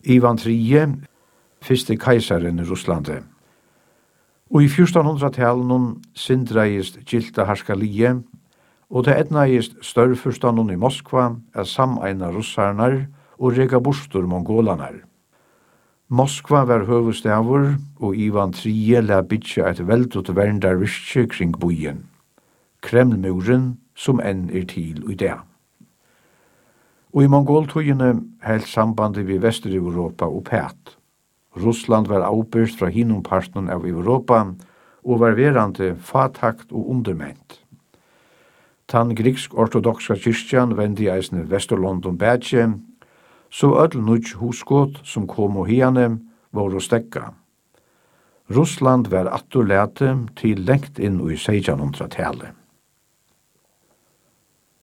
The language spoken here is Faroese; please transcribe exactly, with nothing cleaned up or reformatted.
Ivan tredje, fyrste keisaren i Russlande. Og i fjórtánhundraðtalet sindreist gilta harskalige, og det etnaist størrfyrstanon i Moskva er sameina russarnar og rega bostur mongolanar. Moskva var høvustavur, og Ivan tredje la bytja et veldut verndar virkje kring bojen. Kremlmuren som enn er til i det. Og i mongoltøyene helt sambandet vi Vester-Europa opphæt. Russland var avbyrst fra hinumparten av Europa og var verande fatakt og underment. Tan grisk-ortodoxa kyrkjan vendi eisne Vesturlondon bætje, så öll nudj huskot som kom og hiane var å stekka. Russland var atturlete til lengt inn i sekstenhundratalet.